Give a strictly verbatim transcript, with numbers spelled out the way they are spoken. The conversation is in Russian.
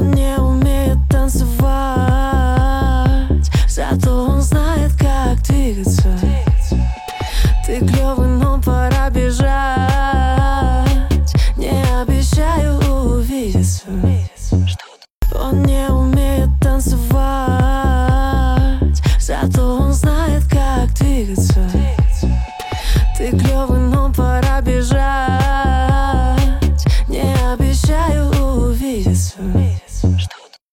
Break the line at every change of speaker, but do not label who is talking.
Он не умеет танцевать, зато он знает, как двигаться. Ты клёвый, но пора бежать. Не обещаю увидеться. Он не умеет танцевать, зато он знает, как двигаться. Ты клёвый,